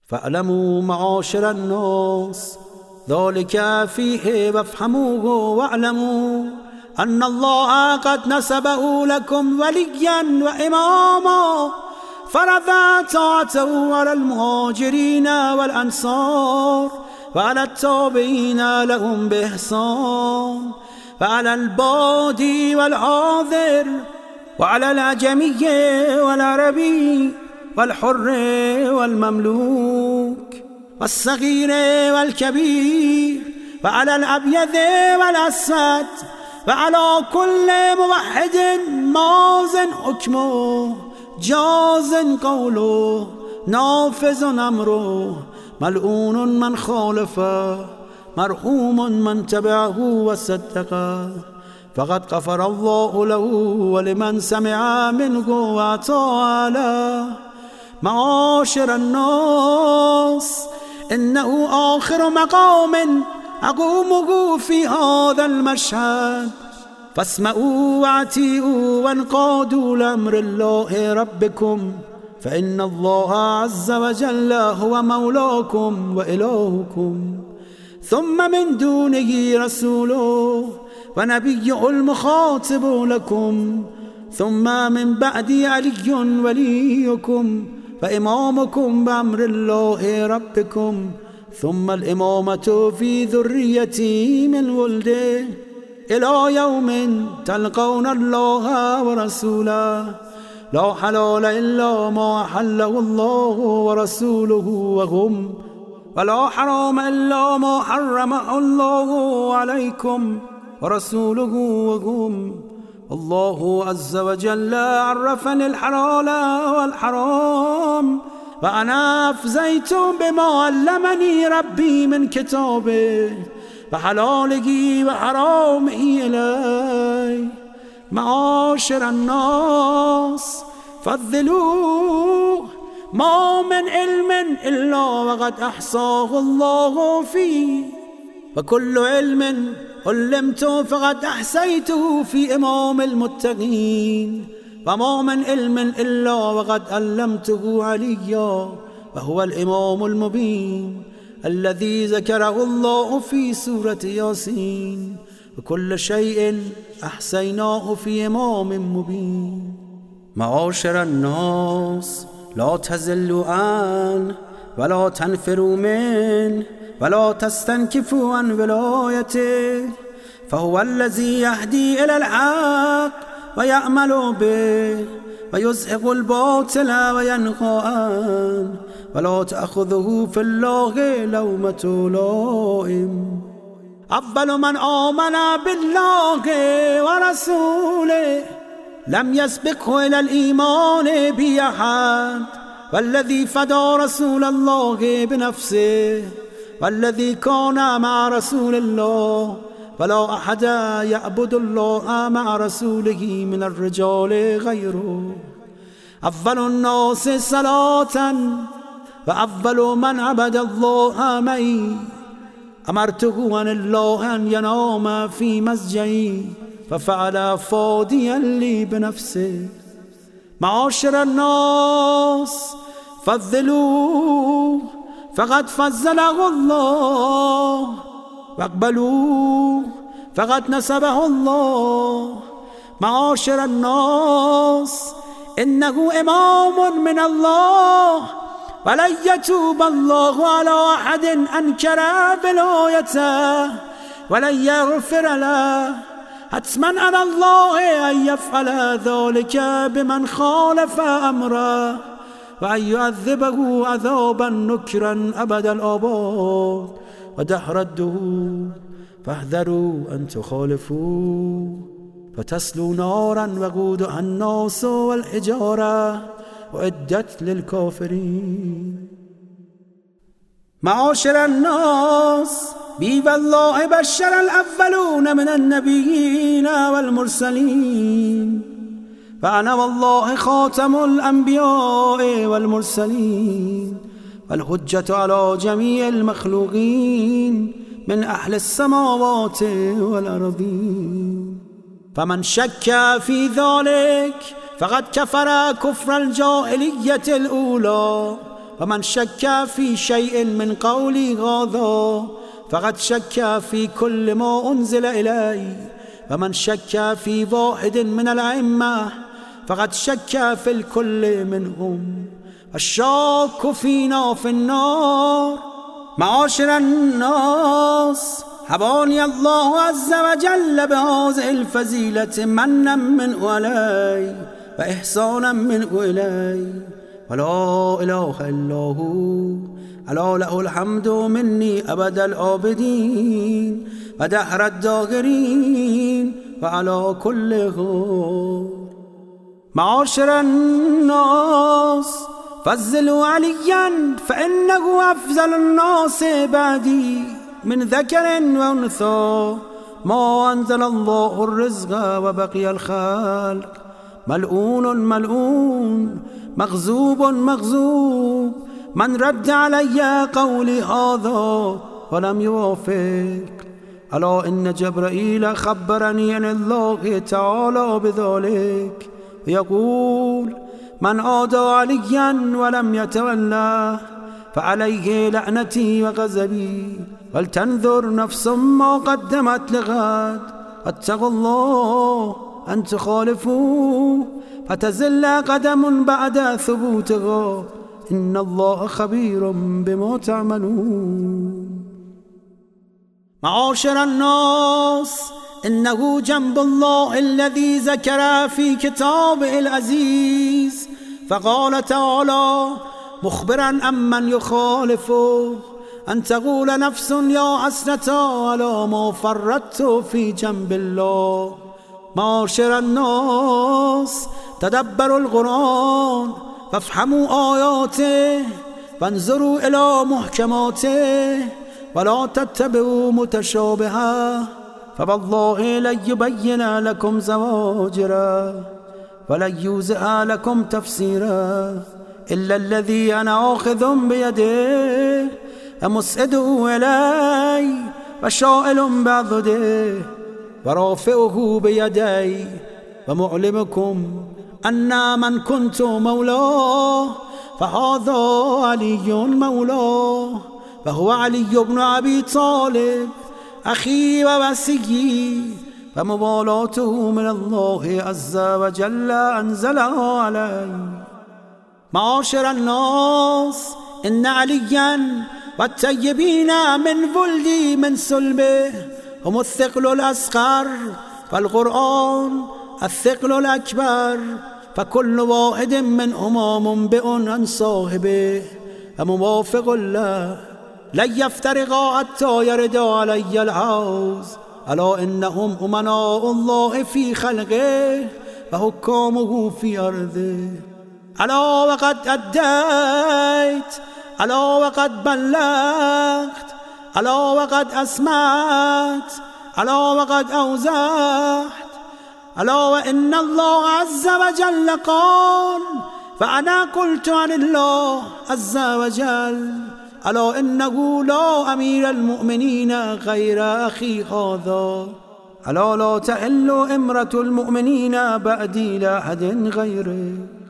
فاعلموا معاشر الناس ذلك فيه وافهموه واعلموا أن الله قد نسبه لكم وليا وإماما فرض طاعته على المهاجرين والأنصار وعلى التابعين لهم بإحسان وعلى البادي والحاضر وعلى الأعجمي والعربي والحر والمملوك والصغير والكبير وعلى الأبيض والأسود وعلى كل موحد ماض حكمه جاز قوله نافذ أمره ملعون من خالفه مرحوم من تبعه وصدقه فقد غفر الله له ولمن سمع منه وأطاع له. معاشر الناس إنه آخر مقام أقومه في هذا المشهد فاسمعوا واعتيئوا وانقادوا لأمر الله ربكم فإن الله عز وجل هو مولاكم وإلهكم ثم من دونه رسوله ونبيه المخاطب لكم ثم من بعد علي وليكم فإمامكم بأمر الله ربكم ثم الإمامة في ذريتي من ولده إلى يوم تلقون الله ورسوله لا حلال إلا ما حله الله ورسوله وهم ولا حرام إلا ما حرمه الله عليكم ورسوله وهم. الله عز وجل عرفني الحلال والحرام وأنا أفزيت بما علمني ربي من كتابه وحلاله وحرامه إلي. معاشر الناس فضلوا ما من علم إلا وقد أحصاه الله فيه وكل علم علمت فقد أحصيته في إمام المتقين وما من علم إلا وقد علمته عليا وهو الإمام المبين الذي ذكره الله في سورة ياسين وكل شيء أحصيناه في إمام مبين. معاشر الناس لا تزلوا عنه ولا تنفروا منه ولا تستنكفوا عن ولايته فهو الذي يهدي إلى الحق ويعمل به ويزهق الباطل وينهى عنه ولا تأخذه في الله لومة لائم. أول من آمن بالله ورسوله لم يسبقه إلى الإيمان بأحد والذي فدى رسول الله بنفسه والذي كان مع رسول الله ولا أحد يعبد الله مع رسوله من الرجال غيره. أول الناس صلاة وأول من عبد الله معي أمرته عن الله أن ينام في مسجدي ففعل فاديا لي بنفسه. معاشر الناس فضلوا فقد فضله الله واقبلوا فقد نسبه الله. معاشر الناس إنه إمام من الله ولن يتوب الله على أحد أنكر ولايته ولن يغفر له. حتما على الله أن يفعل ذلك بمن خالف أمره وأن يعذبه عذابا نكرا أبد الآباد ودهر الدهور. فاحذروا أن تخالفوا فتسلوا نارا وقودها الناس والحجارة وعدت للكافرين. معاشر الناس بي والله بشر الأولون من النبيين والمرسلين فأنا والله خاتم الأنبياء والمرسلين والحجة على جميع المخلوقين من أهل السماوات والأرضين. فمن شك في ذلك فقد كفر كفر الجاهلية الأولى ومن شك في شيء من قولي هذا فقد شك في كل ما أنزل إلي، ومن شك في واحد من الأئمة فقد شك في الكل منهم، الشاك فينا في النار. معاشر الناس، هباني الله عز وجل بهذه الفضيلة منا منه علي وإحسانا منه إلي، ولا إله إلا هو، ألا له الحمد مني أبد العابدين ودهر الداهرين وعلى كل حال. معاشر الناس، فضلوا عليا فإنه أفضل الناس بعدي من ذكر وأنثى، ما أنزل الله الرزق وبقي الخلق، ملعون ملعون، مغضوب مغضوب، من رد علي قولي هذا ولم يوافق. ألا إن جبرائيل خبرني عن الله تعالى بذلك، يقول: من عادى عليا ولم يتولى فعليه لعنتي وغضبي، ولتنظر نفس ما قدمت لغد، واتقوا الله أن تخالفوا فتزل قدم بعد ثبوتها، إن الله خبير بما تعملون. معاشر الناس، إنه جنب الله الذي ذكر في كتابه العزيز، فقال تعالى مخبرا عمن يخالفه: أن تقول نفس يا حسرة على ما فرطت في جنب الله. معاشر الناس، تدبروا القرآن فافهموا آياته وانظروا إلى محكماته ولا تتبعوا متشابها، فوالله لن يبين لكم زواجرا ولن يوزع لكم تفسيرا إلا الذي أنا آخذ بيده ومسعده إلي وشائل بعضده ورافعه بيدي، ومعلمكم أن من كنت مولاه فهذا علي مولاه، وهو علي بن أبي طالب أخي ووصيي، فموالاته من الله عز وجل أنزلها علي. معاشر الناس، إن عليا والطيبين من ولدي من صلبه هم الثقل الأصغر، فالقرآن الثقل الأكبر، فكل واحد منهما منبئ عن صاحبه وموافق له، لن يفترقا حتى يرد علي الحوض. ألا إنهم أمناء الله في خلقه وحكامه في أرضه. ألا وقد أديت، ألا وقد بلغت، ألا وقد أسمعت، ألا وقد أوزعت. ألا وإن الله عز وجل قال: فأنا قلت عن الله عز وجل: ألا إنه لا أمير المؤمنين غير أخي هذا، ألا لا تحل امرة المؤمنين بعدي لأحد غيره.